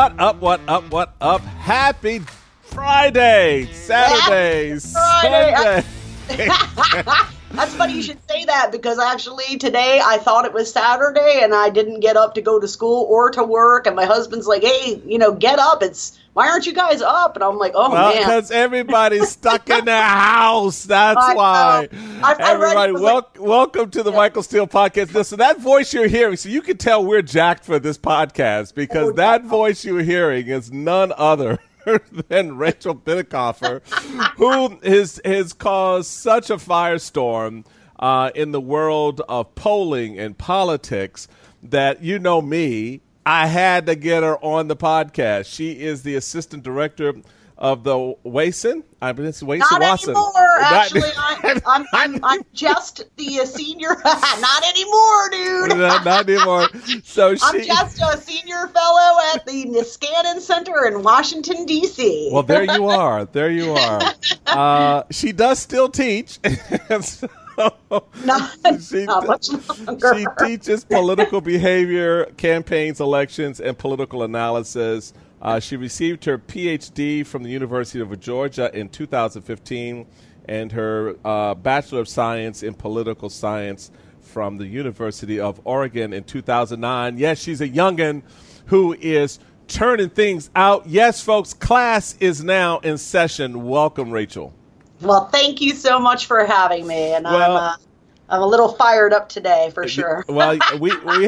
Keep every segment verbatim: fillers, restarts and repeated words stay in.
What up, what up, what up? Happy Friday, Saturday, Happy Friday. Sunday. That's funny you should say that, because actually today I thought it was Saturday and I didn't get up to go to school or to work. And my husband's like, hey, you know, get up. It's why aren't you guys up? And I'm like, oh, well, man. because everybody's stuck in their house. That's I why. I, I Everybody, wel- like, welcome to the yeah. Michael Steele Podcast. Listen, that voice you're hearing, so you can tell we're jacked for this podcast, because Oh, that no. voice you're hearing is none other than Rachel Bitecofer, who has, has caused such a firestorm uh, in the world of polling and politics that, you know me, I had to get her on the podcast. She is the assistant director of the Wason. I mean, it's Wason Not Watson. anymore. Not- Actually, I, I'm, I'm, I'm just the uh, senior. Not anymore, dude. not, not anymore. So she. I'm just a senior fellow at the Niskanen Center in Washington, D C Well, there you are. There you are. Uh, she does still teach. So Not, she, not much longer. she teaches political behavior, campaigns, elections, and political analysis. Uh, she received her P H D from the University of Georgia in two thousand fifteen and her uh, Bachelor of Science in Political Science from the University of Oregon in two thousand nine. Yes, she's a youngin' who is turning things out. Yes, folks, class is now in session. Welcome, Rachel. Well, thank you so much for having me, and Well- I'm uh, I'm a little fired up today for sure. Well, we we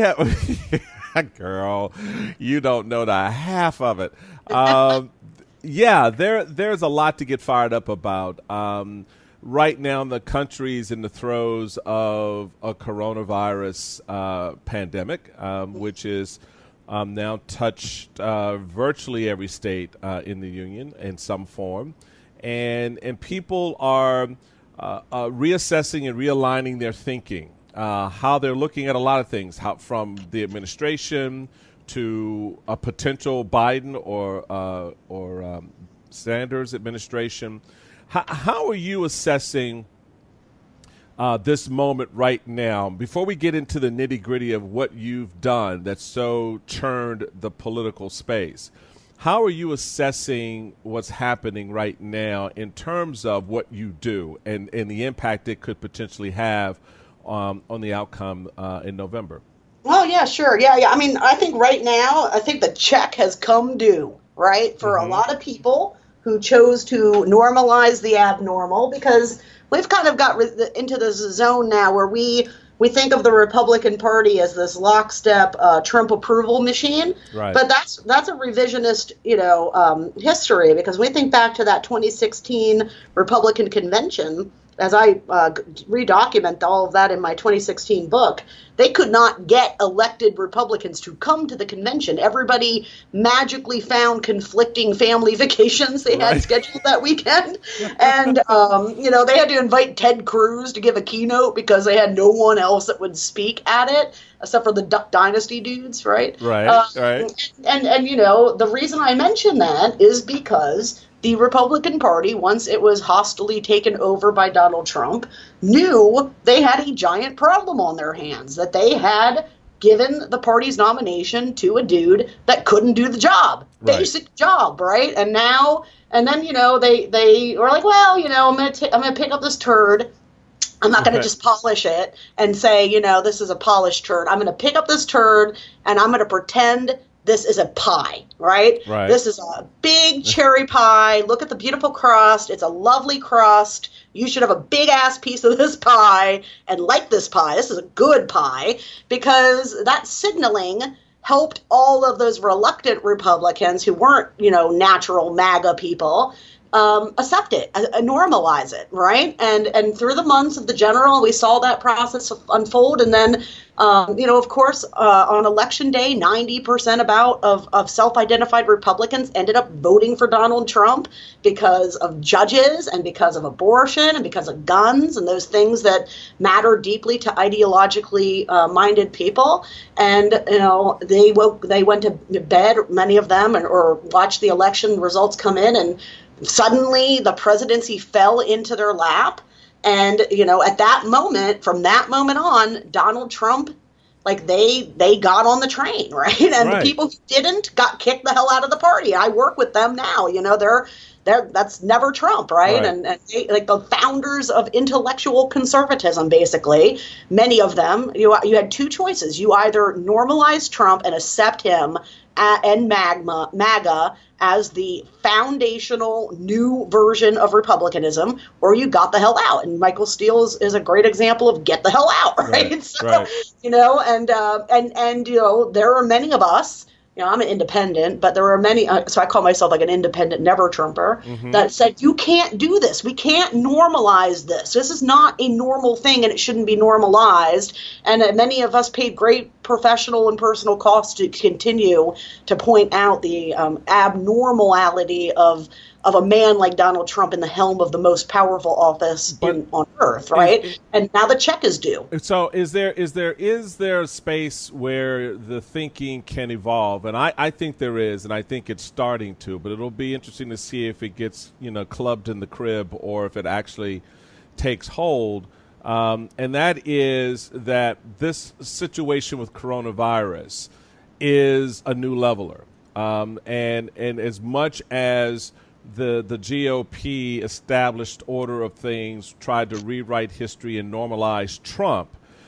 have, girl, you don't know the half of it. Um, yeah, there there's a lot to get fired up about. Um, right now, the country's in the throes of a coronavirus uh, pandemic, um, which is um, now touched uh, virtually every state uh, in the union in some form, and and people are uh, uh, reassessing and realigning their thinking. Uh, how they're looking at a lot of things, how, from the administration to a potential Biden or uh, or um, Sanders administration. How, how are you assessing uh, this moment right now? Before we get into the nitty gritty of what you've done that's so churned the political space, how are you assessing what's happening right now in terms of what you do and, and the impact it could potentially have Um, on the outcome uh, in November? Oh, yeah, sure. Yeah, yeah. I mean, I think right now, I think the check has come due, right, for Mhm. a lot of people who chose to normalize the abnormal, because we've kind of got re- into this zone now where we we think of the Republican Party as this lockstep uh, Trump approval machine. Right. But that's that's a revisionist, you know, um, history, because we think back to that twenty sixteen Republican convention. As I uh, redocument all of that in my twenty sixteen book, they could not get elected Republicans to come to the convention. Everybody magically found conflicting family vacations they had Right. scheduled that weekend. And, um, you know, they had to invite Ted Cruz to give a keynote because they had no one else that would speak at it, except for the Duck Dynasty dudes, right? Right, Uh, right. And, and, you know, the reason I mention that is because the Republican Party, once it was hostily taken over by Donald Trump, knew they had a giant problem on their hands, that they had given the party's nomination to a dude that couldn't do the job, Right. basic job, right? And now, and then, you know, they, they were like, well, you know, I'm going to I'm going to pick up this turd. I'm not going to Right. just polish it and say, you know, this is a polished turd. I'm going to pick up this turd and I'm going to pretend this is a pie, right? Right. This is a big cherry pie. Look at the beautiful crust. It's a lovely crust. You should have a big ass piece of this pie and like this pie. This is a good pie, because that signaling helped all of those reluctant Republicans who weren't, you know, natural MAGA people um, accept it, uh, normalize it, right? And and through the months of the general, we saw that process unfold. And then, um, you know, of course, uh, on election day, ninety percent about of, of self-identified Republicans ended up voting for Donald Trump because of judges and because of abortion and because of guns and those things that matter deeply to ideologically uh, minded people. And, you know, they woke, they went to bed, many of them, and, or watched the election results come in, and suddenly the presidency fell into their lap. And, you know, at that moment, from that moment on, Donald Trump like they they got on the train, right? And Right. the people who didn't got kicked the hell out of the party. I work with them now. You know, they're they're that's never Trump, right? Right. And, and they, like the founders of intellectual conservatism, basically, many of them, you you had two choices. You either normalize Trump and accept him a- and magma MAGA as the foundational new version of republicanism, or you got the hell out. And Michael Steele is, is a great example of get the hell out, right? Right, So, right. you know, and uh, and and you know, there are many of us. You know, I'm an independent, but there are many. Uh, so I call myself like an independent never Trumper Mm-hmm. that said, you can't do this. We can't normalize this. This is not a normal thing, and it shouldn't be normalized. And uh, many of us paid great professional and personal costs to continue to point out the um, abnormality of of a man like Donald Trump in the helm of the most powerful office But in, on earth, right? is- and now the check is due. So is there is there is there a space where the thinking can evolve? And I, I think there is, and I think it's starting to, but it'll be interesting to see if it gets, you know, clubbed in the crib or if it actually takes hold. Um, and that is that this situation with coronavirus is a new leveler. Um, and and as much as the the G O P established order of things tried to rewrite history and normalize Trump,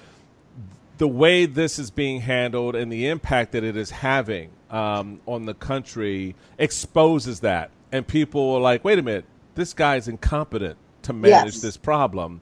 the way this is being handled and the impact that it is having um, on the country exposes that. And people are like, wait a minute, this guy's incompetent to manage Yes. this problem.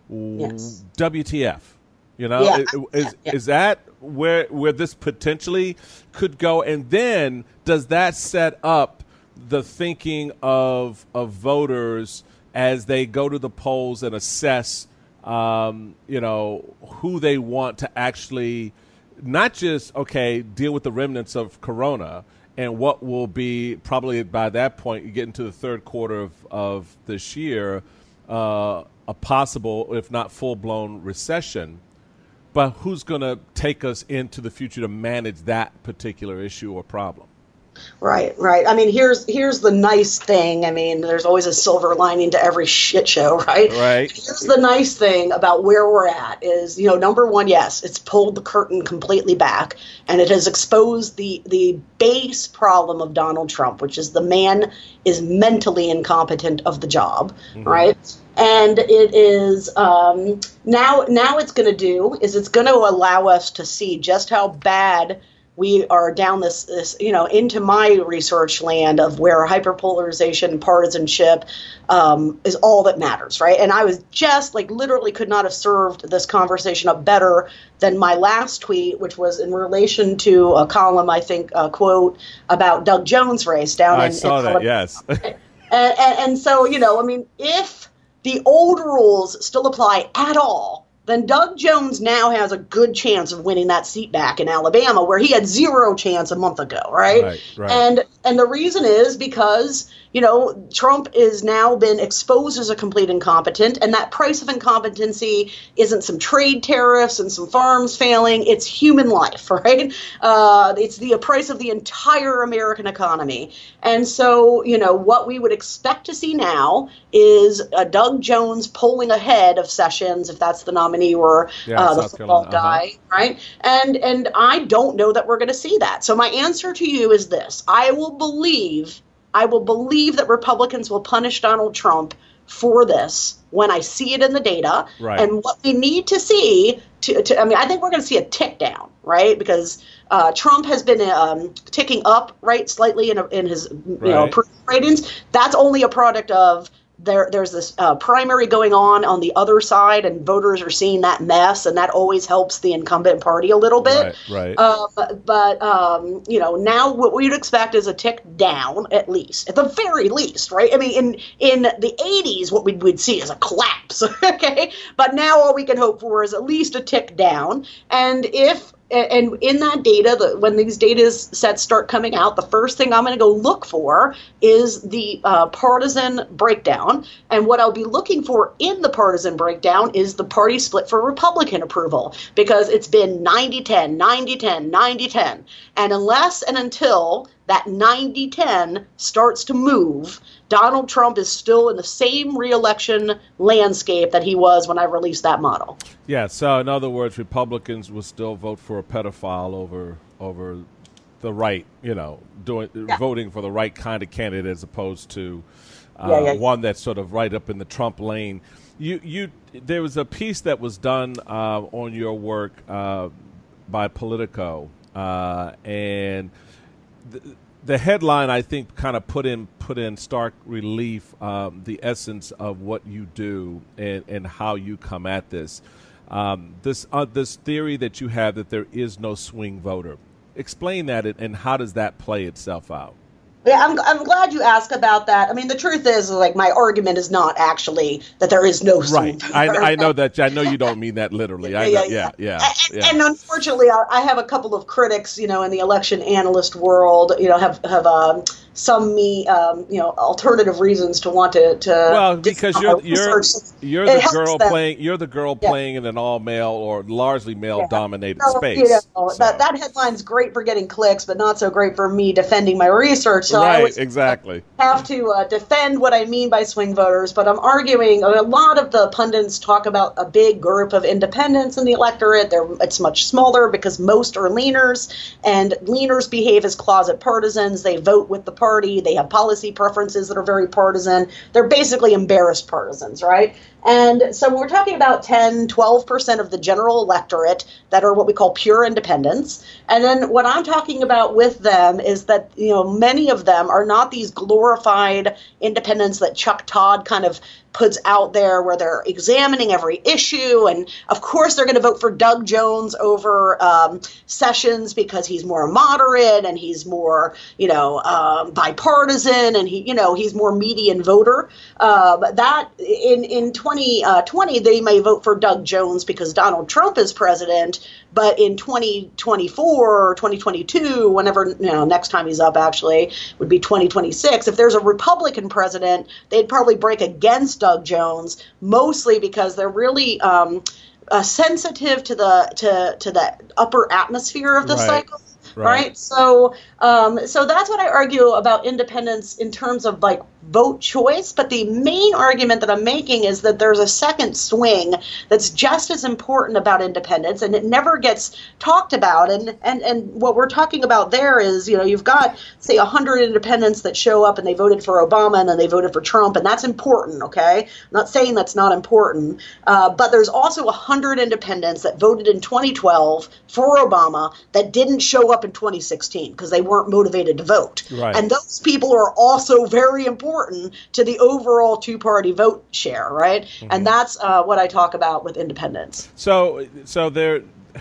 Yes. W T F? You know, Yeah. is, is, Yeah. is that where where this potentially could go? And then does that set up the thinking of of voters as they go to the polls and assess, um, you know, who they want to actually not just, okay, deal with the remnants of Corona and what will be probably by that point, you get into the third quarter of, of this year, uh, a possible, if not full-blown recession. But who's going to take us into the future to manage that particular issue or problem? Right, right. I mean, here's here's the nice thing. I mean, there's always a silver lining to every shit show, right? Right. Here's the nice thing about where we're at is, you know, number one, yes, it's pulled the curtain completely back, and it has exposed the the base problem of Donald Trump, which is the man is mentally incompetent of the job, Mm-hmm. right? And it is um, now now it's going to do is it's going to allow us to see just how bad we are down this, this, you know, into my research land of where hyperpolarization and partisanship um, is all that matters, right? And I was just like literally could not have served this conversation up better than my last tweet, which was in relation to a column, I think, a quote about Doug Jones' race down I in saw in that, yes. and, and, and so, you know, I mean, if the old rules still apply at all, then Doug Jones now has a good chance of winning that seat back in Alabama, where he had zero chance a month ago, right? Right, right. And and the reason is because, you know, Trump is now been exposed as a complete incompetent, and that price of incompetency isn't some trade tariffs and some farms failing. It's human life, right? Uh, it's the price of the entire American economy. And so, you know, what we would expect to see now is uh, Doug Jones polling ahead of Sessions, if that's the nominee, or Yeah, uh, the South football Carolina, uh-huh. guy, right? And and I don't know that we're going to see that. So my answer to you is this: I will believe, I will believe that Republicans will punish Donald Trump for this when I see it in the data. Right. And what we need to see, to, to I mean, I think we're going to see a tick down, right? Because uh, Trump has been um, ticking up, right, slightly in, in his you know Right. approval ratings. That's only a product of There, there's this uh, primary going on on the other side, and voters are seeing that mess, and that always helps the incumbent party a little bit. Right, right. Uh, but, but um, you know, now what we'd expect is a tick down, at least, at the very least, right? I mean, in in the eighties, what we would see is a collapse, okay? But now all we can hope for is at least a tick down, and if and in that data, the, when these data sets start coming out, the first thing I'm going to go look for is the uh, partisan breakdown. And what I'll be looking for in the partisan breakdown is the party split for Republican approval, because it's been ninety ten, ninety ten, ninety ten. And unless and until that ninety ten starts to move, Donald Trump is still in the same re-election landscape that he was when I released that model. Yeah, so in other words, Republicans will still vote for a pedophile over over the right, you know, doing yeah. voting for the right kind of candidate as opposed to uh, yeah, yeah, yeah. one that's sort of right up in the Trump lane. You, you, there was a piece that was done uh, on your work uh, by Politico, uh, and the, the headline, I think, kind of put in put in stark relief um, the essence of what you do and, and how you come at this. Um, this uh, this theory that you have that there is no swing voter. Explain that, and how does that play itself out? Yeah, I'm, I'm glad you asked about that. I mean, the truth is, like, my argument is not actually that there is no swing voter. Right. I, I know that. I know you don't mean that literally. I know, yeah, yeah, yeah, and, yeah. And unfortunately, I, I have a couple of critics, you know, in the election analyst world, you know, have have um, some me, um, you know, alternative reasons to want to. to well, because you're you're you're the girl them. playing. You're the girl yeah. playing in an all male or largely male yeah. dominated so, space. You know, so. That that headline's great for getting clicks, but not so great for me defending my research. So right. I was, Exactly. have to uh, defend what I mean by swing voters, but I'm arguing a lot of the pundits talk about a big group of independents in the electorate. They're, it's much smaller because most are leaners, and leaners behave as closet partisans. They vote with the party. They have policy preferences that are very partisan. They're basically embarrassed partisans, right? And so when we're talking about ten, twelve percent of the general electorate that are what we call pure independents. And then what I'm talking about with them is that, you know, many of them are not these glorified independents that Chuck Todd kind of puts out there where they're examining every issue. And of course, they're going to vote for Doug Jones over um, Sessions because he's more moderate and he's more, you know, um, bipartisan, and he, you know, he's more median voter. Uh, but that in, in twenty twenty, they may vote for Doug Jones because Donald Trump is president. But in twenty twenty-four or twenty twenty-two, whenever, you know, next time he's up actually would be twenty twenty-six. If there's a Republican president, they'd probably break against Doug Jones, mostly because they're really um, uh, sensitive to the to to the upper atmosphere of the right. cycle. Right. right? So, um, so that's what I argue about independence in terms of like vote choice. But the main argument that I'm making is that there's a second swing that's just as important about independence, and it never gets talked about. And and and what we're talking about there is, you know, you've got say one hundred independents that show up and they voted for Obama and then they voted for Trump, and that's important. Okay, I'm not saying that's not important, uh, but there's also one hundred independents that voted in twenty twelve for Obama that didn't show up in twenty sixteen because they weren't motivated to vote. Right. And those people are also very important to the overall two-party vote share, right? Mm-hmm. And that's uh, what I talk about with independence. So, so there,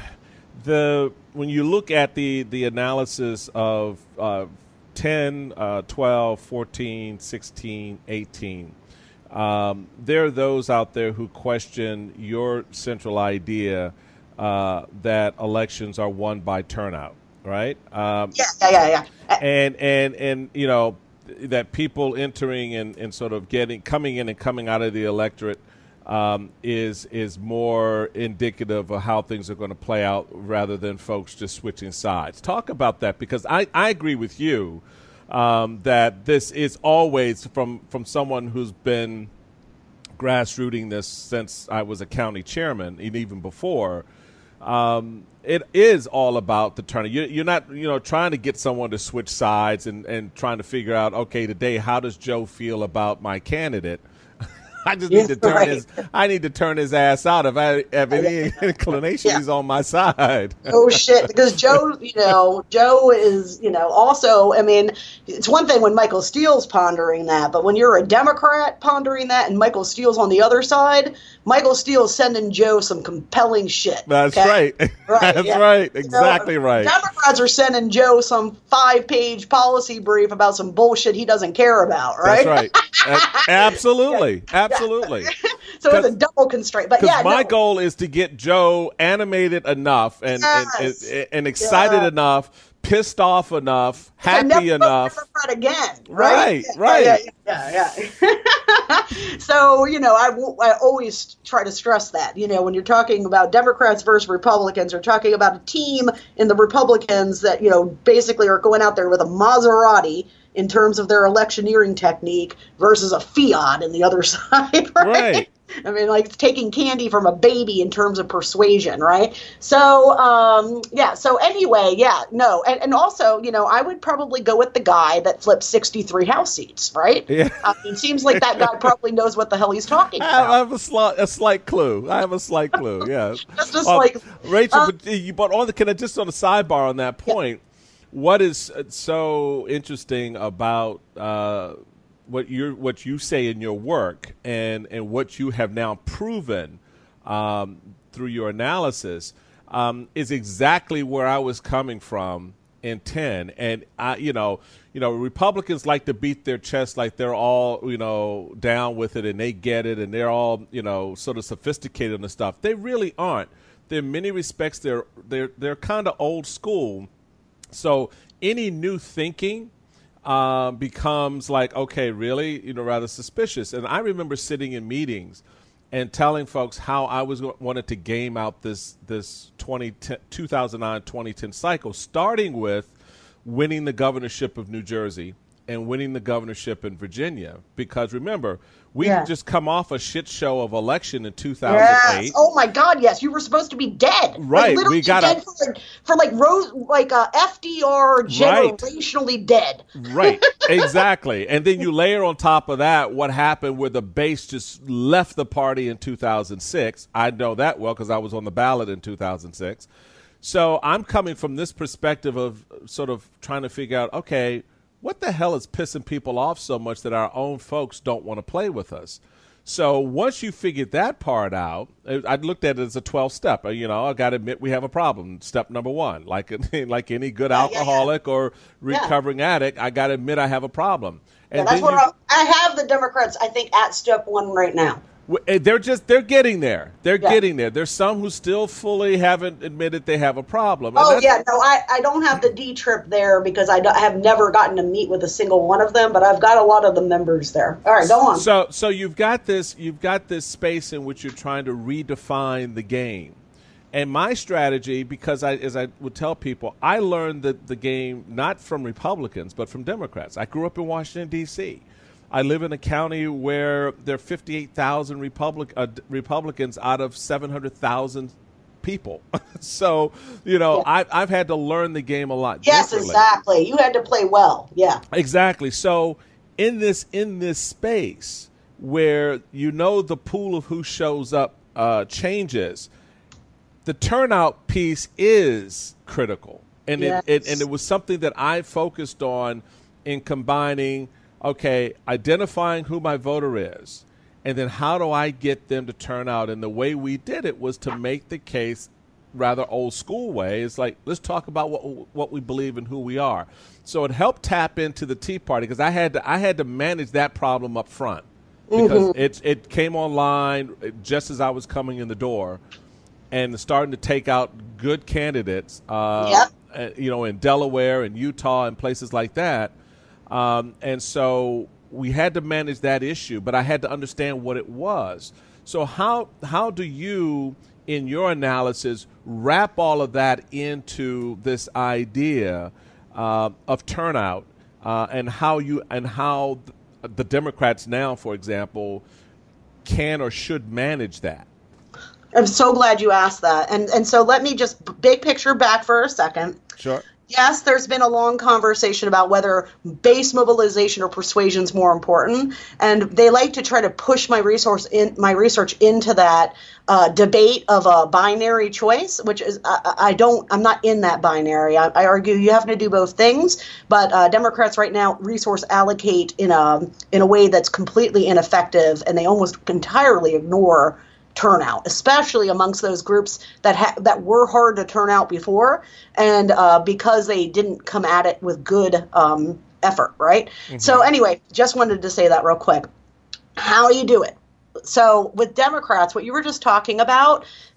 the when you look at the the analysis of uh, ten, uh, twelve, fourteen, sixteen, eighteen, um, there are those out there who question your central idea uh, that elections are won by turnout. Right. Um, yeah, yeah, yeah, yeah. And and and you know that people entering and, and sort of getting coming in and coming out of the electorate um, is is more indicative of how things are going to play out rather than folks just switching sides. Talk about that, because I, I agree with you um, that this is always from from someone who's been grassrooting this since I was a county chairman and even before. Um, it is all about the turnout. You're, you're not, you know, trying to get someone to switch sides and, and trying to figure out, okay, today, how does Joe feel about my candidate? I just yes, need to turn right. his. I need to turn his ass out if I have any inclination. Yeah. He's on my side. Oh shit! Because Joe, you know, Joe is, you know, also. I mean, it's one thing when Michael Steele's pondering that, but when you're a Democrat pondering that and Michael Steele's on the other side, Michael Steele's sending Joe some compelling shit. That's okay? right. Right. That's yeah. right. Exactly you know, right. Democrats are sending Joe some five-page policy brief about some bullshit he doesn't care about. Right. That's right. Uh, absolutely. yeah. Absolutely. So it's a double constraint. But yeah, my no. goal is to get Joe animated enough and yes. and, and, and excited yeah. enough, pissed off enough, I never happy vote enough. Democrat again, Right, right? right. Yeah, yeah, yeah. yeah. So, you know, I, w- I always try to stress that, you know, when you're talking about Democrats versus Republicans, or talking about a team in the Republicans that, you know, basically are going out there with a Maserati in terms of their electioneering technique versus a Fiat in the other side, right? Right. I mean, like taking candy from a baby in terms of persuasion, right? So, um, yeah. So anyway, yeah, no. And, and also, you know, I would probably go with the guy that flipped sixty-three House seats, right? Yeah. I mean, it seems like that guy probably knows what the hell he's talking I about. have a slight, a slight clue. I have a slight clue. Yeah. That's just Uh, like, Rachel, uh, but you, but on the, can I just on the sidebar on that point? What is uh, so interesting about uh, what you what you say in your work and and what you have now proven um, through your analysis um, is exactly where I was coming from in ten. And I, you know, you know, Republicans like to beat their chest like they're all, you know, down with it and they get it and they're all, you know, sort of sophisticated on the stuff. They really aren't. In many respects, they're they're they're kind of old school. So any new thinking uh, becomes like, okay, really, you know, rather suspicious. And I remember sitting in meetings and telling folks how I was wanted to game out this this two thousand nine twenty ten cycle, starting with winning the governorship of New Jersey and winning the governorship in Virginia. Because remember, we Yeah. had just come off a shit show of election in two thousand eight. yes. Oh my God, yes. You were supposed to be dead. Right, Like, literally we gotta- dead for like, for like Rose, like uh, F D R, generationally dead. Right, exactly. And then you layer on top of that what happened where the base just left the party in two thousand six. I know that well because I was on the ballot in two thousand six. So I'm coming from this perspective of sort of trying to figure out, okay, what the hell is pissing people off so much that our own folks don't want to play with us? So once you figured that part out, I looked at it as a twelve step. You know, I got to admit we have a problem. Step number one, like like any good Yeah, yeah, yeah. alcoholic or recovering addict, I got to admit I have a problem. Yeah, And that's then where you- I, I have the Democrats, I think, at step one right now. w- they're just they're getting there. They're Yeah. getting there. There's some who still fully haven't admitted they have a problem. And Oh that's- yeah, no, I, I don't have the D trip there because I, don't- I have never gotten to meet with a single one of them, but I've got a lot of the members there. All right, go on. So so you've got this you've got this space in which you're trying to redefine the game. And my strategy, because I as I would tell people, I learned the, the game not from Republicans, but from Democrats. I grew up in Washington, D C. I live in a county where there are fifty-eight thousand Republic, uh, Republicans out of seven hundred thousand people. So, you know, Yeah. I, I've had to learn the game a lot Yes, differently. exactly. You had to play well. Yeah. Exactly. So in this in this space where you know the pool of who shows up uh, changes, the turnout piece is critical, and Yes. it, it and it was something that I focused on in combining. Okay, identifying who my voter is, and then how do I get them to turn out? And the way we did it was to make the case rather old school way. It's like, let's talk about what what we believe and who we are. So it helped tap into the Tea Party because I had to I had to manage that problem up front because it it came online just as I was coming in the door and starting to take out good candidates. Uh, Yep. uh, you know, in Delaware and Utah and places like that. Um, and so we had to manage that issue, but I had to understand what it was. So how how do you, in your analysis, wrap all of that into this idea uh, of turnout uh, and how you and how the Democrats now, for example, can or should manage that? I'm so glad you asked that. And and so let me just big picture back for a second. Sure. Yes, there's been a long conversation about whether base mobilization or persuasion is more important, and they like to try to push my resource in my research into that uh, debate of a binary choice, which is I, I don't I'm not in that binary. I, I argue you have to do both things, but uh, Democrats right now resource allocate in a in a way that's completely ineffective, and they almost entirely ignore turnout, especially amongst those groups that ha- that were hard to turn out before, and uh, because they didn't come at it with good um, effort, right? Mm-hmm. So anyway, just wanted to say that real quick. How do you do it? So with Democrats, what you were just talking about,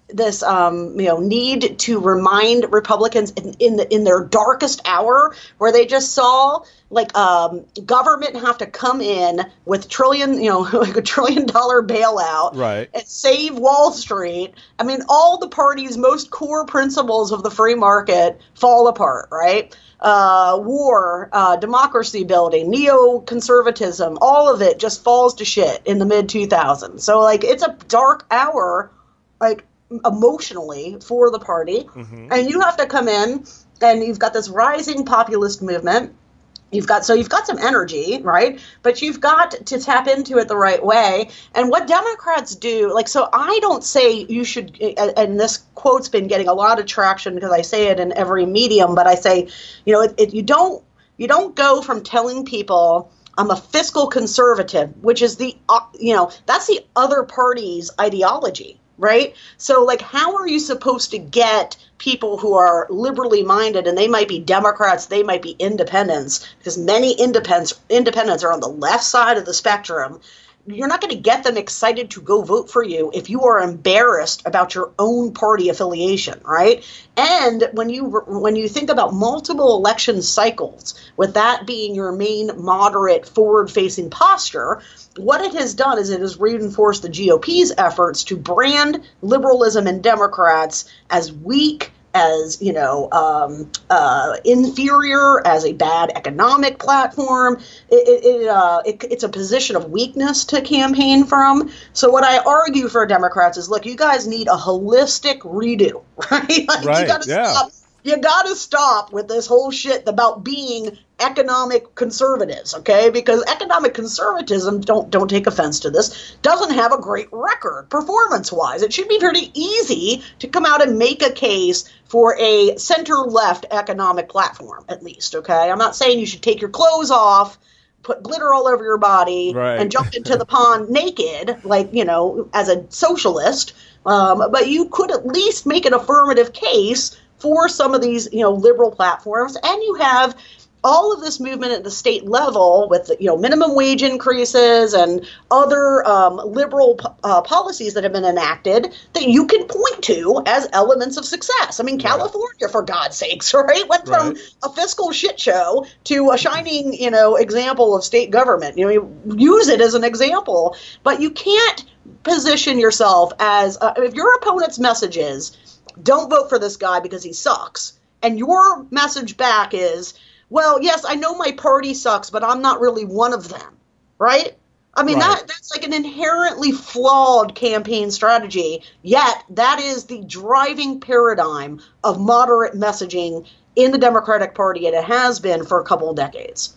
this um, you know need to remind Republicans in, in the in their darkest hour, where they just saw like um, government have to come in with trillion you know like a trillion dollar bailout, right, and save Wall Street. I mean, all the party's most core principles of the free market fall apart, right? Uh, war, uh, democracy building, neoconservatism, all of it just falls to shit in the mid two thousands. So like it's a dark hour, like emotionally for the party. Mm-hmm. And you have to come in and you've got this rising populist movement. You've got so you've got some energy, right? But you've got to tap into it the right way. And what Democrats do, like, so I don't say you should, and this quote's been getting a lot of traction because I say it in every medium, but I say, you know, it, it, you don't you don't go from telling people I'm a fiscal conservative, which is the, uh, you know, that's the other party's ideology, right? So, like, how are you supposed to get people who are liberally minded, and they might be Democrats, they might be independents, because many independents independents are on the left side of the spectrum. You're not going to get them excited to go vote for you if you are embarrassed about your own party affiliation, right? And when you when you think about multiple election cycles, with that being your main moderate forward-facing posture, what it has done is it has reinforced the G O P's efforts to brand liberalism and Democrats as weak, as, you know, um, uh, inferior, as a bad economic platform. It, it, it, uh, it, it's a position of weakness to campaign from. So what I argue for Democrats is, look, you guys need a holistic redo, right? Like, right, you gotta yeah. stop. You got to stop with this whole shit about being economic conservatives, okay? Because economic conservatism, don't don't take offense to this, doesn't have a great record performance-wise. It should be pretty easy to come out and make a case for a center-left economic platform, at least, okay? I'm not saying you should take your clothes off, put glitter all over your body, right, and jump into the pond naked, like, you know, as a socialist. Um, but you could at least make an affirmative case for some of these, you know, liberal platforms. And you have all of this movement at the state level with, you know, minimum wage increases and other um, liberal uh, policies that have been enacted that you can point to as elements of success. I mean, California, right, for God's sakes, right, went from right. a fiscal shit show to a shining, you know, example of state government. You know, you use it as an example, but you can't position yourself as, uh, if your opponent's message is, don't vote for this guy because he sucks, and your message back is, well, yes, I know my party sucks, but I'm not really one of them, right? I mean, right. that that's like an inherently flawed campaign strategy, yet that is the driving paradigm of moderate messaging in the Democratic Party, and it has been for a couple of decades.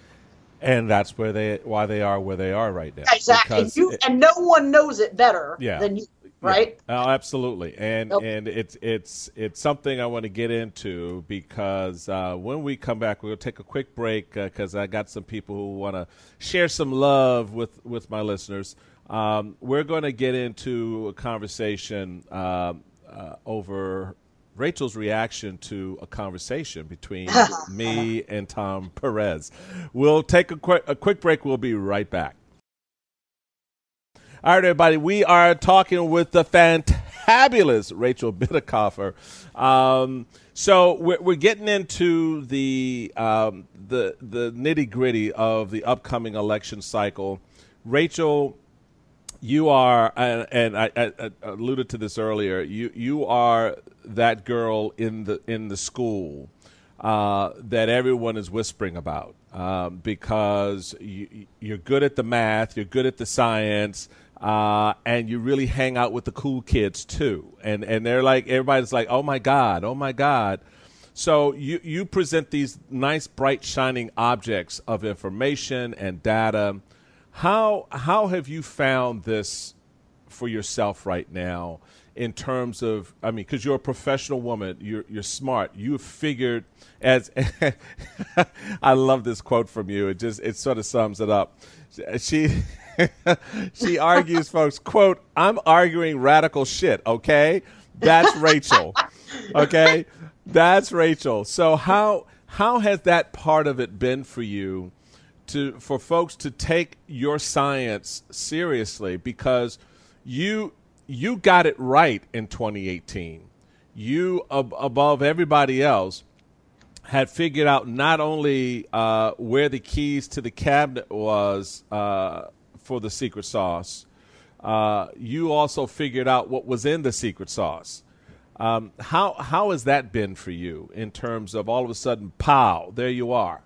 And that's where they why they are where they are right now. Exactly. And, you, it, and no one knows it better yeah. than you. Right? Yeah. Oh, absolutely. And nope. and it's it's it's something I want to get into because uh, when we come back, we'll take a quick break because uh, I got some people who want to share some love with, with my listeners. Um, we're going to get into a conversation uh, uh, over Rachel's reaction to a conversation between me and Tom Perez. We'll take a quick a quick break. We'll be right back. All right, everybody, we are talking with the fantabulous Rachel Bitecofer. Um, so we're, we're getting into the um, the the nitty gritty of the upcoming election cycle. Rachel, you are, and, and I, I, I alluded to this earlier. You you are that girl in the in the school uh, that everyone is whispering about um, because you, you're good at the math, you're good at the science. Uh, and you really hang out with the cool kids too, and and they're like, everybody's like, oh my god, oh my god. So you you present these nice, bright, shining objects of information and data. How how have you found this for yourself right now in terms of, I mean, because you're a professional woman, you're you're smart, you've figured as. I love this quote from you. It just it sort of sums it up. She. She argues, folks, quote, I'm arguing radical shit, okay? That's Rachel, okay? That's Rachel. So how how has that part of it been for you to for folks to take your science seriously? Because you you got it right in twenty eighteen. You, ab- above everybody else, had figured out not only uh, where the keys to the cabinet was uh, for the secret sauce, uh, you also figured out what was in the secret sauce. Um, how how has that been for you in terms of all of a sudden, pow, there you are?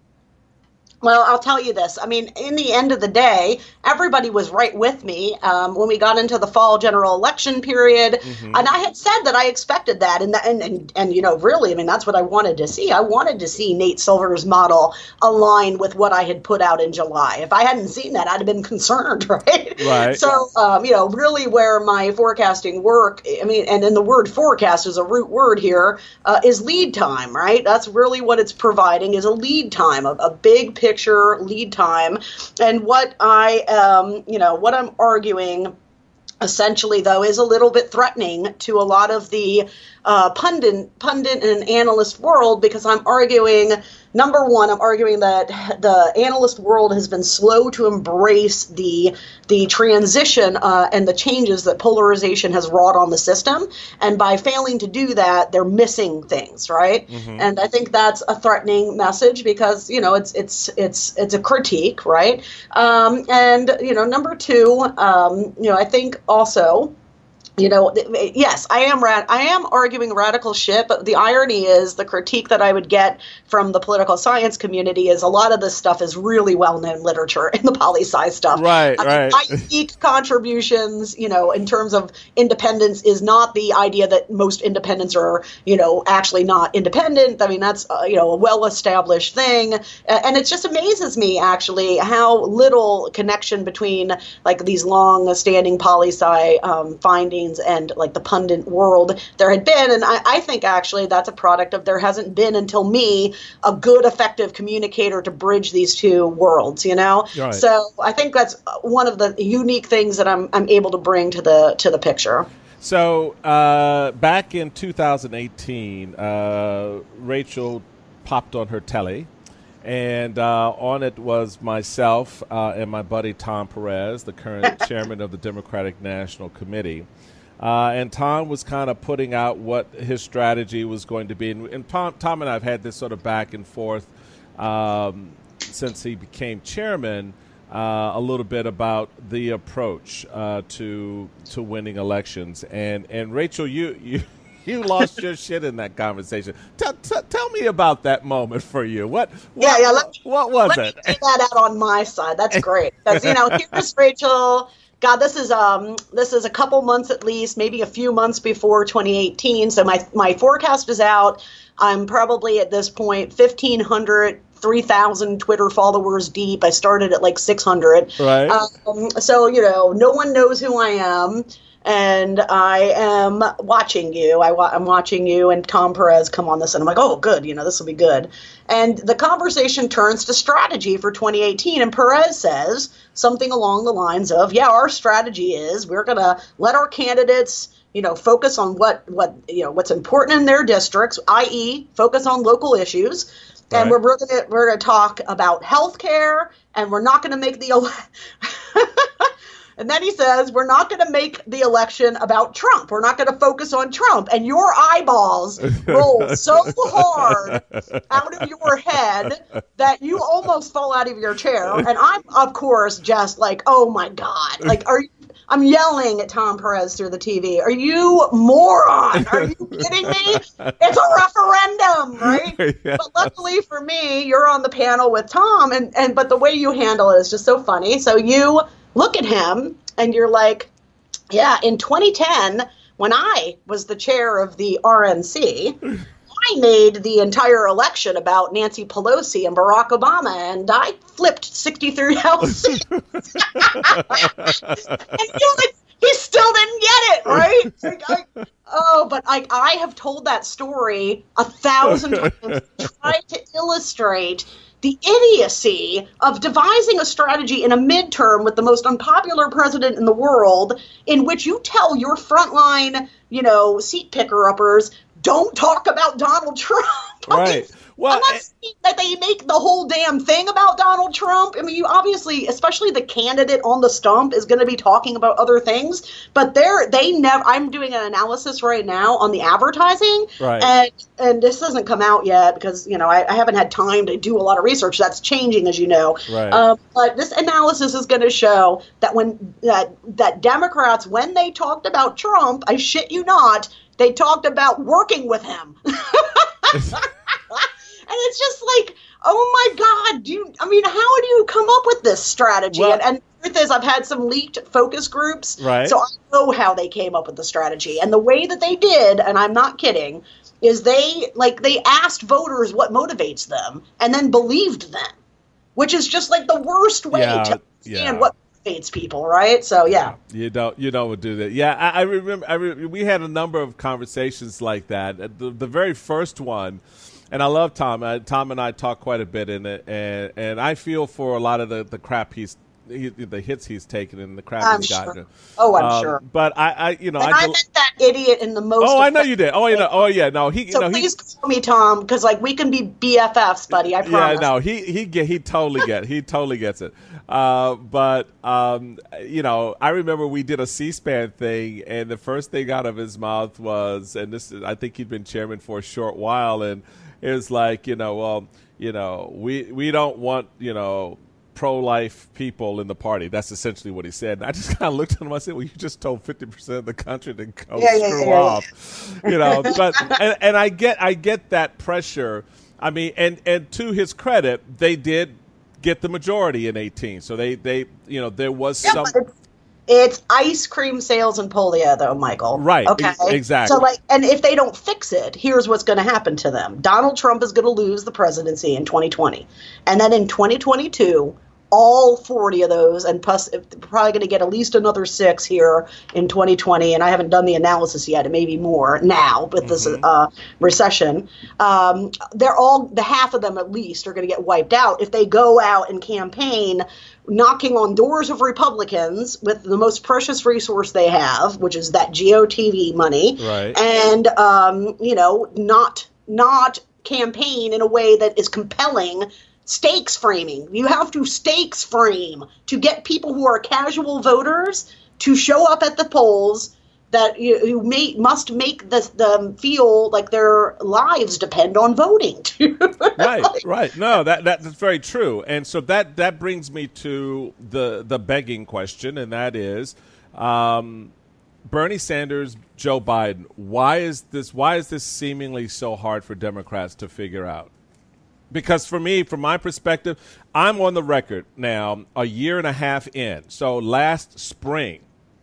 Well, I'll tell you this. I mean, in the end of the day, everybody was right with me um, when we got into the fall general election period. Mm-hmm. And I had said that I expected that. And, and, and, and, you know, really, I mean, that's what I wanted to see. I wanted to see Nate Silver's model align with what I had put out in July. If I hadn't seen that, I'd have been concerned, right? Right. So, um, you know, really where my forecasting work, I mean, and then the word forecast is a root word here, uh, is lead time, right? That's really what it's providing, is a lead time, a, a big picture. Picture lead time. And what I um you know what I'm arguing essentially, though, is a little bit threatening to a lot of the uh, pundit, pundit and analyst world, because I'm arguing, number one, I'm arguing that the analyst world has been slow to embrace the the transition uh, and the changes that polarization has wrought on the system. And by failing to do that, they're missing things, right? Mm-hmm. And I think that's a threatening message, because, you know, it's it's it's it's a critique, right? Um, and, you know, number two, um, you know, I think also, you know, yes, I am rad- I am arguing radical shit, but the irony is the critique that I would get from the political science community is a lot of this stuff is really well-known literature in the poli-sci stuff. Right, I mean, right. My unique contributions, you know, in terms of independence is not the idea that most independents are, you know, actually not independent. I mean, that's, uh, you know, a well-established thing. And it just amazes me, actually, how little connection between, like, these long-standing poli-sci um, findings and like the pundit world there had been. And I, I think actually that's a product of there hasn't been, until me, a good, effective communicator to bridge these two worlds, you know? Right. So I think that's one of the unique things that I'm I'm able to bring to the to the picture. So uh, back in two thousand eighteen, uh, Rachel popped on her telly, and uh, on it was myself uh, and my buddy Tom Perez, the current chairman of the Democratic National Committee. Uh, and Tom was kind of putting out what his strategy was going to be. And, and Tom, Tom and I have had this sort of back and forth um, since he became chairman, uh, a little bit about the approach uh, to to winning elections. And and Rachel, you you, you lost your shit in that conversation. Tell, t- tell me about that moment for you. What, what yeah, yeah. Let me, what was let it? Me lay that out on my side. That's great, because, you know, here's Rachel. God, this is um this is a couple months at least, maybe a few months before twenty eighteen. So my my forecast is out. I'm probably at this point fifteen hundred, three thousand Twitter followers deep. I started at like six hundred. Right. Um, so, you know, no one knows who I am. And I am watching you. I wa- I'm watching you and Tom Perez come on this, and I'm like, oh, good, you know, this will be good. And the conversation turns to strategy for twenty eighteen, and Perez says something along the lines of, yeah, our strategy is we're going to let our candidates, you know, focus on what, what you know, what's important in their districts, that is focus on local issues. Right. And we're we're going to we're going to talk about healthcare, and we're not going to make the ele- And then he says, we're not going to make the election about Trump. We're not going to focus on Trump. And your eyeballs roll so hard out of your head that you almost fall out of your chair. And I'm, of course, just like, oh, my God. Like, are you? I'm yelling at Tom Perez through the T V. Are you moron? Are you kidding me? It's a referendum, right? Yeah. But luckily for me, you're on the panel with Tom. And, and but the way you handle it is just so funny. So you look at him and you're like, yeah, in twenty ten, when I was the chair of the R N C, I made the entire election about Nancy Pelosi and Barack Obama, and I flipped sixty-three House seats. And you're like, he still didn't get it, right? Like, I, oh, but I, I have told that story a thousand times, tried to illustrate the idiocy of devising a strategy in a midterm with the most unpopular president in the world, in which you tell your frontline, you know, seat picker-uppers, don't talk about Donald Trump. I Right. mean, Well, I'm not it- saying that they make the whole damn thing about Donald Trump. I mean, you obviously, especially the candidate on the stump, is going to be talking about other things. But they're they never. I'm doing an analysis right now on the advertising, Right. and and this hasn't come out yet because you know I, I haven't had time to do a lot of research. That's changing, as you know. Right. Um, but this analysis is going to show that when that that Democrats, when they talked about Trump, I shit you not, they talked about working with him. And it's just like, oh my God, do you, I mean, how do you come up with this strategy? Well- and, and the truth is, I've had some leaked focus groups, Right. so I know how they came up with the strategy. And the way that they did, and I'm not kidding, is they like they asked voters what motivates them, and then believed them, which is just like the worst way Yeah, to understand yeah. what motivates people, right? So yeah. You don't, you don't do that. Yeah, I, I remember. I re- we had a number of conversations like that. Uh, The, the very first one, and I love Tom. Uh, Tom and I talk quite a bit in it, and and I feel for a lot of the, the crap he's, he, the hits he's taken and the crap I'm he's sure. gotten. Oh, I'm Um, sure. But I, I you know, And I. I del- meant that idiot in the most. oh, I know you effective did. Oh, you way. know. Oh, yeah. No, he. So no, he. please call me Tom, because like we can be B F Fs, buddy. I promise. Yeah, no, he he get he totally get he totally gets it. Uh, but um, you know, I remember we did a C-SPAN thing, and the first thing out of his mouth was, and this is, I think he'd been chairman for a short while, and it was like, you know, well, you know, we we don't want, you know, pro-life people in the party. That's essentially what he said. And I just kind of looked at him. I said, well, you just told fifty percent of the country to go Yeah, yeah, screw yeah, yeah. off. You know, but and, and I get I get that pressure. I mean, and, and to his credit, they did get the majority in eighteen. So they, they you know, there was Yeah, some. but it's, it's ice cream sales and polio, though, Michael. Right, Okay. ex- exactly. So, like, and if they don't fix it, here's what's going to happen to them: Donald Trump is going to lose the presidency in twenty twenty, and then in twenty twenty-two, all forty of those, and plus, they're probably going to get at least another six here in twenty twenty. And I haven't done the analysis yet; it may be more now with this Mm-hmm. uh, recession. Um, they're all the half of them at least are going to get wiped out if they go out and campaign, knocking on doors of Republicans with the most precious resource they have, which is that G O T V money, Right. and um, you know, not not campaign in a way that is compelling. Stakes framing. You have to stakes frame to get people who are casual voters to show up at the polls that you, you may, must make the, them feel like their lives depend on voting. right, right. No, that that's very true. And so that that brings me to the the begging question, and that is, um, Bernie Sanders, Joe Biden. Why is this? Why is this seemingly so hard for Democrats to figure out? Because for me, from my perspective, I'm on the record now a year and a half in. So last spring,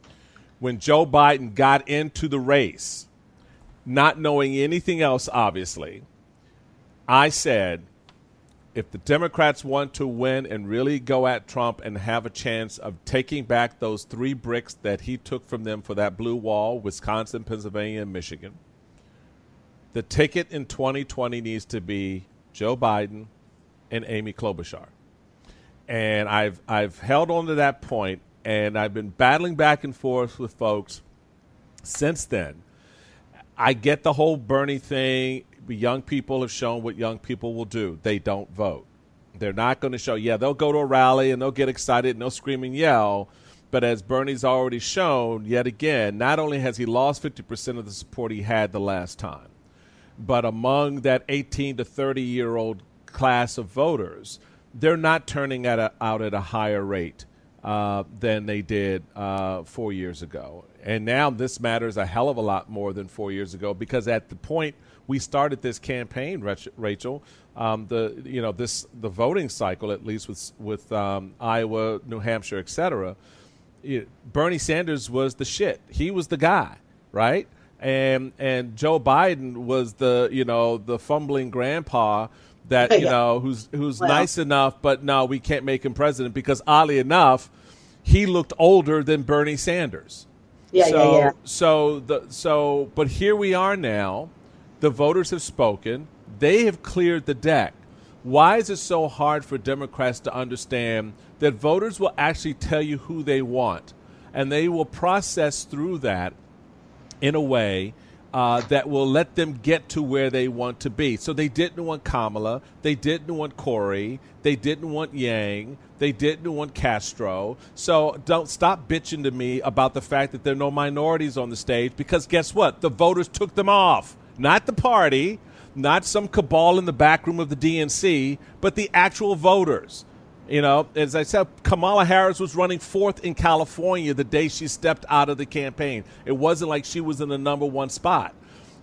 when Joe Biden got into the race, not knowing anything else, obviously, I said, if the Democrats want to win and really go at Trump and have a chance of taking back those three bricks that he took from them for that blue wall, Wisconsin, Pennsylvania, and Michigan, the ticket in twenty twenty needs to be Joe Biden and Amy Klobuchar. And I've I've held on to that point, and I've been battling back and forth with folks since then. I get the whole Bernie thing. Young people have shown what young people will do. They don't vote. They're not going to show. Yeah, they'll go to a rally and they'll get excited and they'll scream and yell. But as Bernie's already shown, yet again, not only has he lost fifty percent of the support he had the last time, but among that eighteen to thirty-year-old class of voters, they're not turning at a, out at a higher rate uh, than they did uh, four years ago. And now this matters a hell of a lot more than four years ago, because at the point we started this campaign, Rachel, um, the you know this the voting cycle, at least with with um, Iowa, New Hampshire, et cetera, it, Bernie Sanders was the shit. He was the guy, right? And and Joe Biden was the you know the fumbling grandpa that you Yeah. know who's who's Well. nice enough, but no, we can't make him president because oddly enough, he looked older than Bernie Sanders. Yeah, so, yeah, yeah. So the so, but here we are now. The voters have spoken. They have cleared the deck. Why is it so hard for Democrats to understand that voters will actually tell you who they want, and they will process through that in a way uh, that will let them get to where they want to be. So they didn't want Kamala. They didn't want Corey. They didn't want Yang. They didn't want Castro. So don't stop bitching to me about the fact that there are no minorities on the stage, because guess what? The voters took them off. Not the party, not some cabal in the back room of the D N C, but the actual voters. You know, as I said, Kamala Harris was running fourth in California the day she stepped out of the campaign. It wasn't like she was in the number one spot.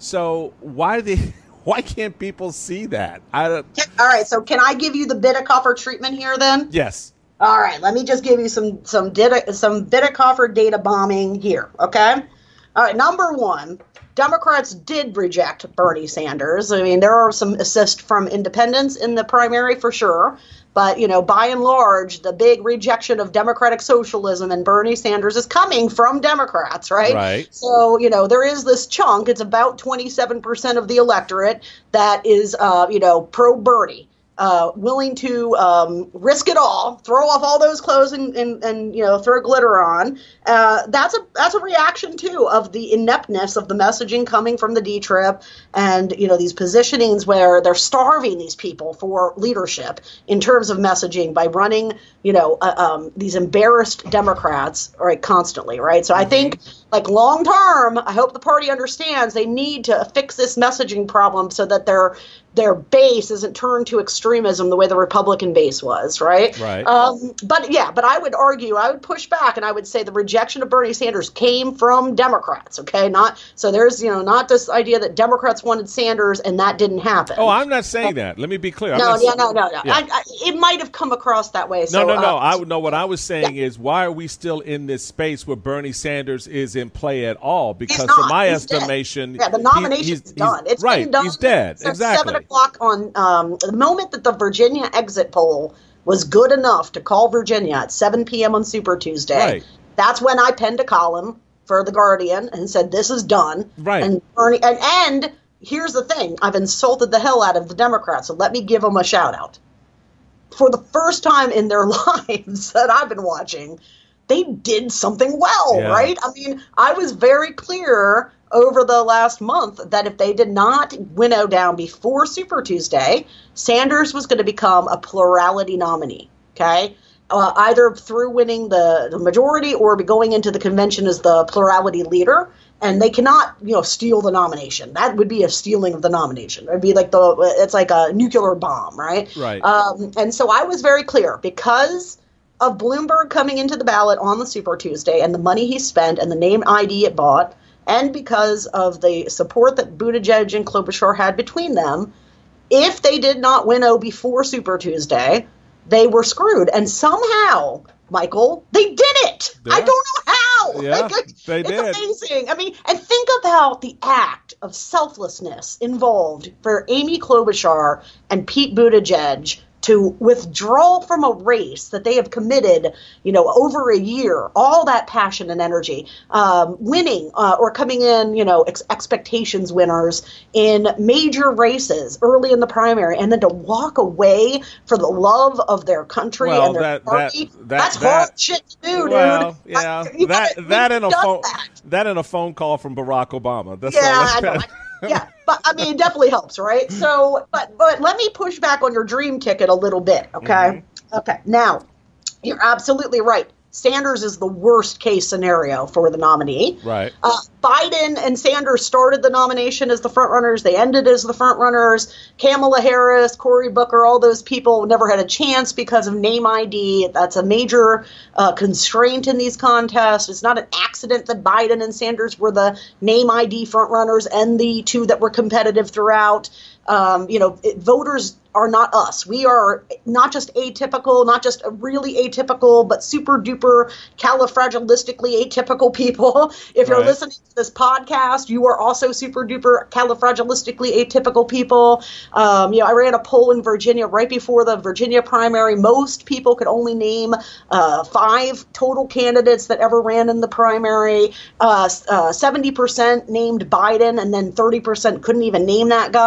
So why the why can't people see that? I don't... All right, so can I give you the Bidikofer treatment here then? Yes. All right, let me just give you some some data, some Bidikofer data bombing here, okay? All right, number one, Democrats did reject Bernie Sanders. I mean, there are some assist from independents in the primary for sure. But, you know, by and large, the big rejection of democratic socialism and Bernie Sanders is coming from Democrats, right? Right. So, you know, there is this chunk, it's about twenty-seven percent of the electorate that is, uh, you know, pro-Bernie. Uh, willing to um, risk it all, throw off all those clothes and, and, and you know, throw glitter on. Uh, that's a that's a reaction too of the ineptness of the messaging coming from the D-Trip, and you know, these positionings where they're starving these people for leadership in terms of messaging by running, you know, uh, um, these embarrassed Democrats, right, constantly, right? So I think, like, long term, I hope the party understands they need to fix this messaging problem so that their their base isn't turned to extremism the way the Republican base was, right? Right. Um, but yeah, but I would argue, I would push back, and I would say the rejection of Bernie Sanders came from Democrats. Okay, not so there's you know not this idea that Democrats wanted Sanders and that didn't happen. Oh, I'm not saying that. Let me be clear. I'm no, not yeah, saying, no, no, no. Yeah. I, I, it might have come across that way. So, no, no, no. uh, I would know what I was saying yeah. is, why are we still in this space where Bernie Sanders is in play at all? Because He's not. from my He's estimation, dead. Yeah, the he- nomination's he's, done. He's, It's right. been done He's dead. since Exactly. seven o'clock on um, the moment that the Virginia exit poll was good enough to call Virginia at seven p.m. on Super Tuesday. Right. That's when I penned a column for The Guardian and said, this is done. Right. And Bernie, and, and here's the thing. I've insulted the hell out of the Democrats, so let me give them a shout out. For the first time in their lives that I've been watching, they did something well, Yeah. right? I mean, I was very clear over the last month that if they did not winnow down before Super Tuesday, Sanders was going to become a plurality nominee, okay? Uh, either through winning the, the majority or be going into the convention as the plurality leader. And they cannot, you know, steal the nomination. That would be a stealing of the nomination. It'd be like the, it's like a nuclear bomb, right? Right. Um, and so I was very clear, because of Bloomberg coming into the ballot on the Super Tuesday and the money he spent and the name I D it bought, and because of the support that Buttigieg and Klobuchar had between them, if they did not winnow before Super Tuesday, they were screwed. And somehow, Michael, they did it. Yeah. I don't know how. Yeah, Like, they it's did. amazing. I mean, and think about the act of selflessness involved for Amy Klobuchar and Pete Buttigieg to withdraw from a race that they have committed, you know, over a year, all that passion and energy, um, winning uh, or coming in, you know, ex- expectations winners in major races early in the primary, and then to walk away for the love of their country Well, and their that- party. that- that- that's that- hard shit to do, Well, dude. yeah, You that haven't that even and a done phone that. that and a phone call from Barack Obama. That's Yeah, all. I know. I- yeah, but I mean, it definitely helps, right? So, but but let me push back on your dream ticket a little bit, okay? Mm-hmm. Okay. Now, you're absolutely right. Sanders is the worst case scenario for the nominee. Right. Uh, Biden and Sanders started the nomination as the front runners. They ended as the front runners. Kamala Harris, Cory Booker, all those people never had a chance because of name I D. That's a major uh, constraint in these contests. It's not an accident that Biden and Sanders were the name I D front runners and the two that were competitive throughout. Um, you know, it, voters are not us. We are not just atypical, not just really atypical, but super duper califragilistically atypical people. If you're Right. listening to this podcast, you are also super duper califragilistically atypical people. Um, you know, I ran a poll in Virginia right before the Virginia primary. Most people could only name uh, five total candidates that ever ran in the primary. Uh, uh, seventy percent named Biden, and then thirty percent couldn't even name that guy.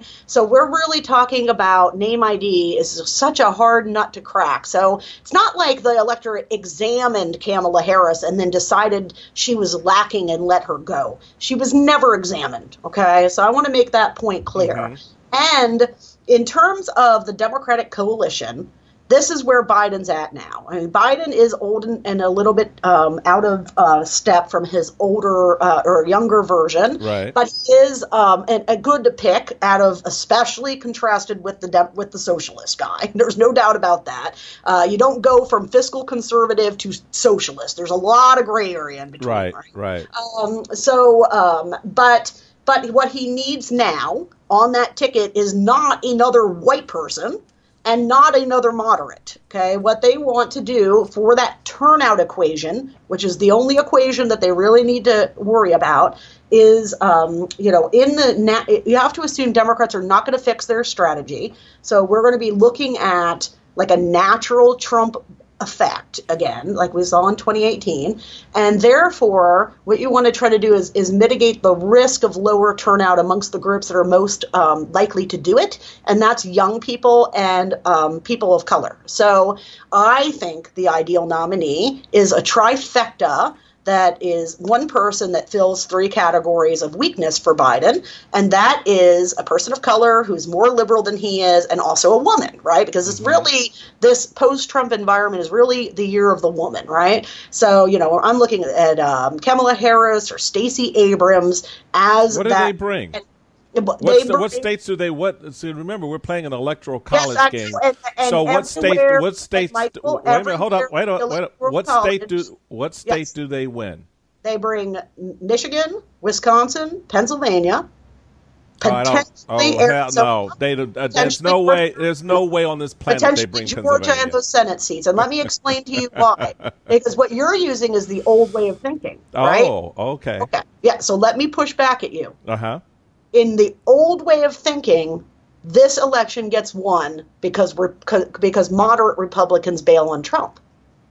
So we're really talking about name I D is such a hard nut to crack. So it's not like the electorate examined Kamala Harris and then decided she was lacking and let her go. She was never examined, okay? So I want to make that point clear. Mm-hmm. And in terms of the Democratic coalition, this is where Biden's at now. I mean, Biden is old and, and a little bit um, out of uh, step from his older uh, or younger version, right. But he is um, a, a good to pick out of, especially contrasted with the de- with the socialist guy. There's no doubt about that. Uh, you don't go from fiscal conservative to socialist. There's a lot of gray area in between. Right, right. right. Um, so, um, but but what he needs now on that ticket is not another white person. And not another moderate, okay? What they want to do for that turnout equation, which is the only equation that they really need to worry about, is, um, you know, in the na- you have to assume Democrats are not going to fix their strategy. So we're going to be looking at like a natural Trump effect again, like we saw in twenty eighteen. And therefore, what you want to try to do is, is mitigate the risk of lower turnout amongst the groups that are most um, likely to do it. And that's young people and um, people of color. So I think the ideal nominee is a trifecta that is one person that fills three categories of weakness for Biden, and that is a person of color who's more liberal than he is, and also a woman, right? Because it's really, this post-Trump environment is really the year of the woman, right? So, you know, I'm looking at um, Kamala Harris or Stacey Abrams as what do that, they bring? And, What's the, what states do they what? So remember, we're playing an electoral college yes, game. And, and so what state? What states? Michael, wait a minute. Hold up. Wait a Wait a, What college, state do? What state yes. do they win? They bring Michigan, Wisconsin, Pennsylvania. Potentially, oh, oh hell no! They, uh, there's no way. There's no way on this planet they bring Georgia and the Senate seats. And let me explain to you why. Because what you're using is the old way of thinking. Right? Oh, okay. Okay. Yeah. So let me push back at you. Uh huh. In the old way of thinking, this election gets won because we're because moderate Republicans bail on Trump.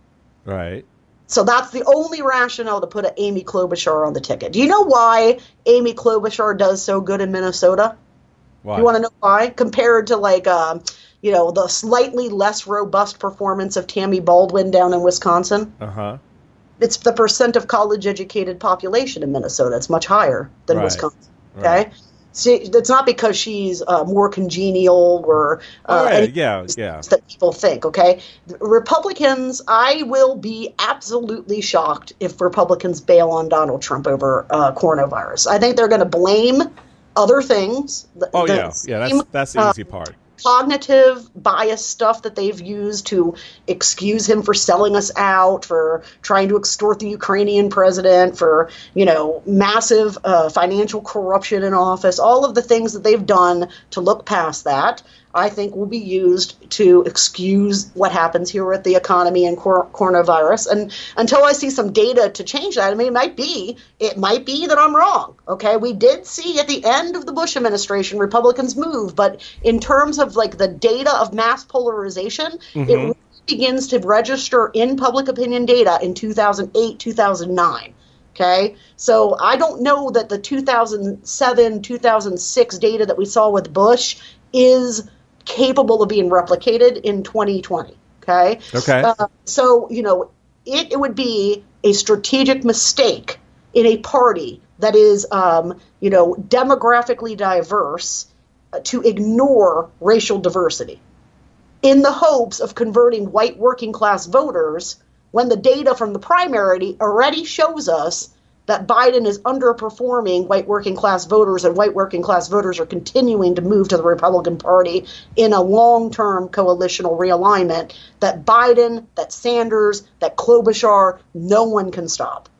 Right. So that's the only rationale to put an Amy Klobuchar on the ticket. Do you know why Amy Klobuchar does so good in Minnesota? Why? You want to know why? Compared to like, uh, you know, the slightly less robust performance of Tammy Baldwin down in Wisconsin. Uh huh. It's the percent of college-educated population in Minnesota. It's much higher than right. Wisconsin. Okay. Right. See, it's not because she's uh, more congenial or uh, oh, yeah, yeah, yeah. that people think, okay? Republicans, I will be absolutely shocked if Republicans bail on Donald Trump over uh, coronavirus. I think they're going to blame other things. Oh, the, yeah, yeah, that's, that's the easy uh, part. Cognitive bias stuff that they've used to excuse him for selling us out, for trying to extort the Ukrainian president, for, you know, massive uh, financial corruption in office, all of the things that they've done to look past that, I think will be used to excuse what happens here with the economy and cor- coronavirus. And until I see some data to change that, I mean, it might be, it might be that I'm wrong. Okay, we did see at the end of the Bush administration Republicans move, but in terms of like the data of mass polarization, mm-hmm. it really begins to register in public opinion data in two thousand eight, two thousand nine. Okay, so I don't know that the two thousand seven, two thousand six data that we saw with Bush is capable of being replicated in twenty twenty. Okay. Okay. Uh, so, you know, it, it would be a strategic mistake in a party that is, um, you know, demographically diverse uh, to ignore racial diversity in the hopes of converting white working class voters when the data from the primary already shows us that Biden is underperforming white working class voters, and white working class voters are continuing to move to the Republican Party in a long-term coalitional realignment that Biden, that Sanders, that Klobuchar, no one can stop.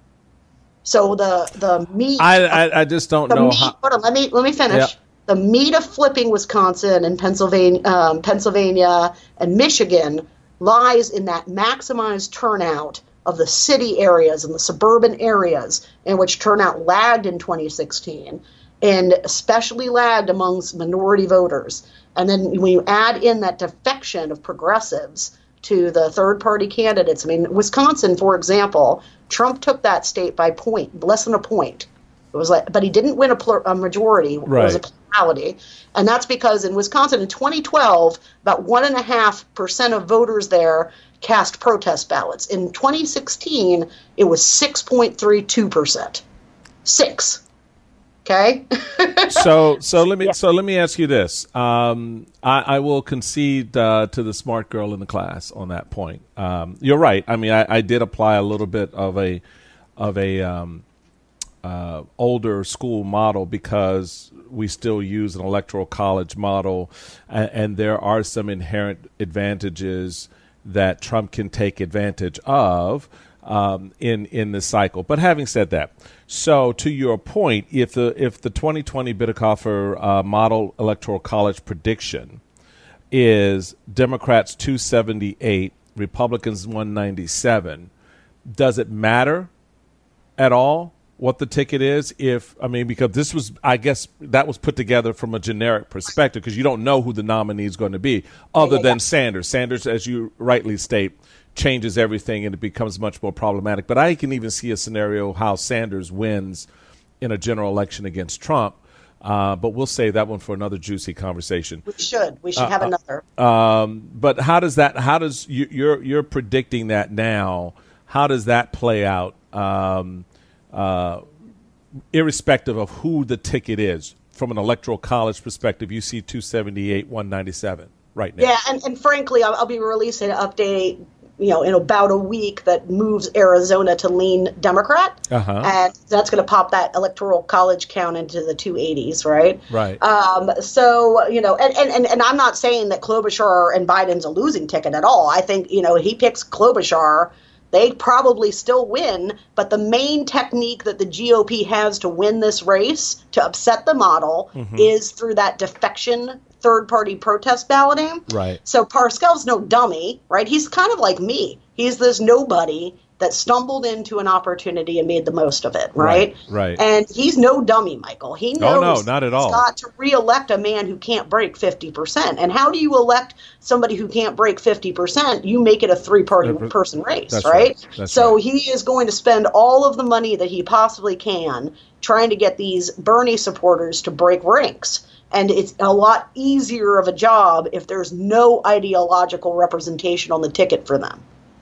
So the the meat I I, I just don't know meat, how. Hold on, let me let me finish. Yeah. The meat of flipping Wisconsin and Pennsylvania, um, Pennsylvania and Michigan lies in that maximized turnout of the city areas and the suburban areas in which turnout lagged in twenty sixteen, and especially lagged amongst minority voters. And then when you add in that defection of progressives to the third-party candidates, I mean, Wisconsin, for example, Trump took that state by point, less than a point. It was like, but he didn't win a, plur, a majority. Right. It was a reality. And that's because in Wisconsin in twenty twelve, about one and a half percent of voters there cast protest ballots. In twenty sixteen, it was six point three two percent. Six. Okay. so so let me yeah. so let me ask you this. Um, I, I will concede uh, to the smart girl in the class on that point. Um, you're right. I mean, I, I did apply a little bit of a of a um, uh, older school model because we still use an electoral college model, and, and there are some inherent advantages that Trump can take advantage of um, in in this cycle. But having said that. So, to your point, if the if the twenty twenty Bitecofer uh, model electoral college prediction is Democrats two seventy-eight, Republicans one ninety-seven, does it matter at all what the ticket is? If I mean, because this was, I guess, that was put together from a generic perspective because you don't know who the nominee is going to be, other yeah, yeah, than yeah. Sanders. Sanders, as you rightly state, changes everything and it becomes much more problematic. But I can even see a scenario how Sanders wins in a general election against Trump. Uh, but we'll save that one for another juicy conversation. We should. We should uh, have another. Um, but how does that? How does you, you're you're predicting that now? How does that play out? Um, uh, irrespective of who the ticket is, from an electoral college perspective, you see two seventy-eight, one ninety-seven right now. Yeah, and, and frankly, I'll, I'll be releasing an update, you know, in about a week that moves Arizona to lean Democrat. Uh-huh. And that's going to pop that electoral college count into the two eighties, right? Right. Um, so, you know, and, and, and I'm not saying that Klobuchar and Biden's a losing ticket at all. I think, you know, he picks Klobuchar, they probably still win. But the main technique that the G O P has to win this race, to upset the model, mm-hmm. is through that defection third-party protest balloting. Right. So Parscale's no dummy, right? He's kind of like me. He's this nobody that stumbled into an opportunity and made the most of it, right? Right. right. And he's no dummy, Michael. He knows oh, no, not at all. He's got to reelect a man who can't break fifty percent. And how do you elect somebody who can't break fifty percent? You make it a three-party person race, That's right? right. That's so right. he is going to spend all of the money that he possibly can trying to get these Bernie supporters to break ranks. And it's a lot easier of a job if there's no ideological representation on the ticket for them.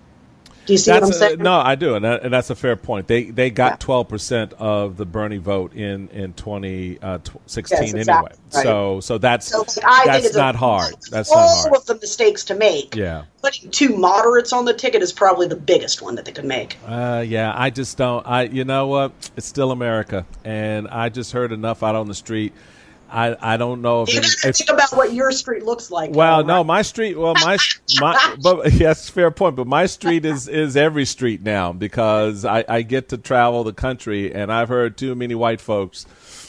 Do you see that's what I'm saying? A, no, I do, and, that, and that's a fair point. They they got twelve yeah. percent of the Bernie vote in in twenty sixteen yes, exactly anyway. Right. So so that's so I that's think it's not a, hard. That's all not hard. of the mistakes to make. Yeah, putting two moderates on the ticket is probably the biggest one that they could make. Uh, yeah, I just don't. I you know what? It's still America, and I just heard enough out on the street. I, I don't know if you it, if, think about what your street looks like. Well, though, no, right? my street. Well, my my. But yes, fair point. But my street is, is every street now because I, I get to travel the country, and I've heard too many white folks.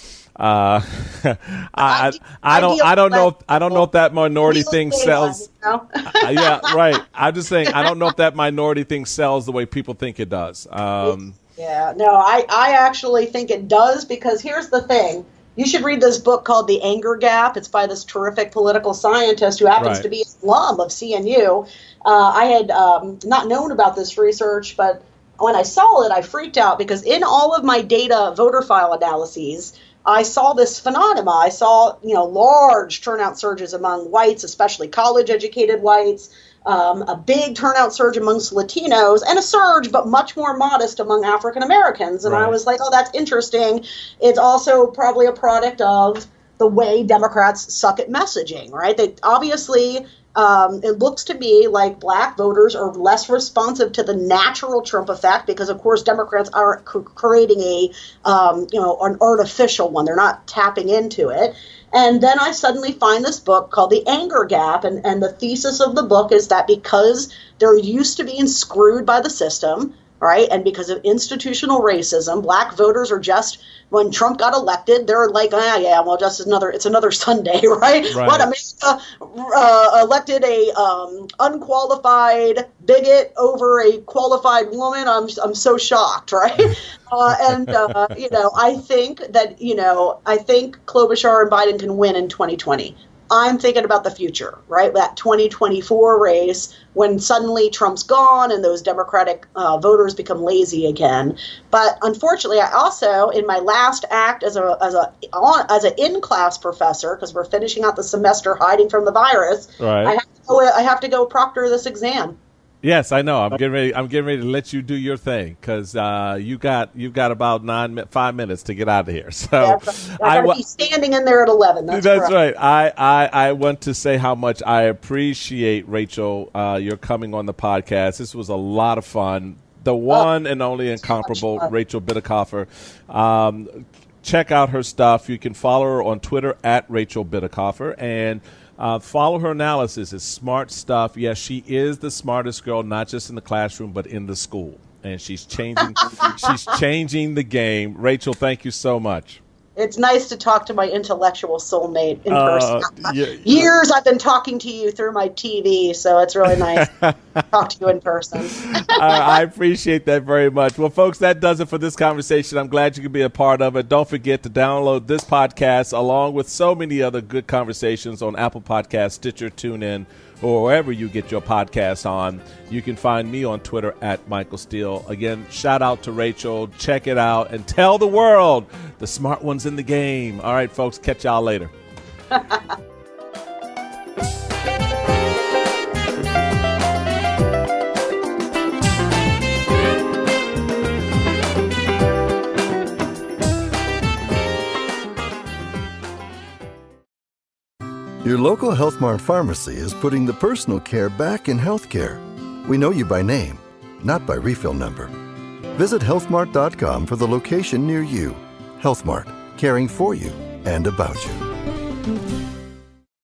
Uh, I, I I don't I don't know if, I don't know if that minority thing sells. uh, yeah, right. I'm just saying I don't know if that minority thing sells the way people think it does. Um, yeah, no, I I actually think it does because here's the thing. You should read this book called The Anger Gap. It's by this terrific political scientist who happens right. to be an alum of C N U. Uh, I had um, not known about this research, but when I saw it, I freaked out because in all of my data voter file analyses, I saw this phenomena. I saw, you know, large turnout surges among whites, especially college-educated whites, um, a big turnout surge amongst Latinos, and a surge, but much more modest, among African Americans. And right. I was like, oh, that's interesting. It's also probably a product of the way Democrats suck at messaging, right? They obviously, um, it looks to me like black voters are less responsive to the natural Trump effect because, of course, Democrats are c- creating a, um, you know, an artificial one. They're not tapping into it. And then I suddenly find this book called The Anger Gap. And, and the thesis of the book is that because they're used to being screwed by the system, right, and because of institutional racism, black voters are just, when Trump got elected, they're like, ah, yeah, well, just another, it's another Sunday, right? right. What, America uh, elected a um, unqualified bigot over a qualified woman? I'm I'm so shocked, right? uh, and, uh, you know, I think that, you know, I think Klobuchar and Biden can win in twenty twenty. I'm thinking about the future, right? That twenty twenty-four race, when suddenly Trump's gone and those Democratic uh, voters become lazy again. But unfortunately, I also, in my last act as a as a as an in-class professor, because we're finishing out the semester hiding from the virus, right. I have to go, I have to go proctor this exam. Yes, I know. I'm getting ready. I'm getting ready to let you do your thing because uh, you got you've got about nine five minutes to get out of here. So yeah, I got to be standing in there at eleven. That's, that's right. I, I I want to say how much I appreciate, Rachel, uh, your coming on the podcast. This was a lot of fun. The one oh, and only incomparable Rachel Bitecofer. Um, check out her stuff. You can follow her on Twitter at Rachel Bitecofer and. Uh, follow her analysis. It's smart stuff. Yes, she is the smartest girl, not just in the classroom, but in the school. And she's changing she's changing the game. Rachel, thank you so much. It's nice to talk to my intellectual soulmate in uh, person. Yeah, Years I've been talking to you through my T V, so it's really nice to talk to you in person. uh, I appreciate that very much. Well, folks, that does it for this conversation. I'm glad you could be a part of it. Don't forget to download this podcast along with so many other good conversations on Apple Podcasts, Stitcher, TuneIn, or wherever you get your podcasts on. You can find me on Twitter at Michael Steele. Again, shout out to Rachel. Check it out and tell the world the smart one's in the game. All right, folks, catch y'all later. Your local Health Mart pharmacy is putting the personal care back in healthcare. We know you by name, not by refill number. Visit health mart dot com for the location near you. Health Mart, caring for you and about you.